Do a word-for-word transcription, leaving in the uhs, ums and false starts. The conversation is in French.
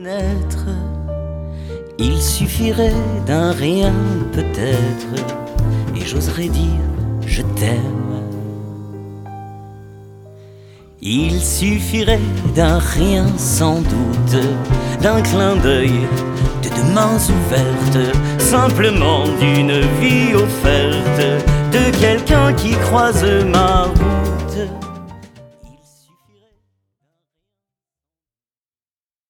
connaître, il suffirait d'un rien peut-être, et j'oserais dire je t'aime. Il suffirait d'un rien sans doute, d'un clin d'œil, de deux mains ouvertes, simplement d'une vie offerte, de quelqu'un qui croise ma route.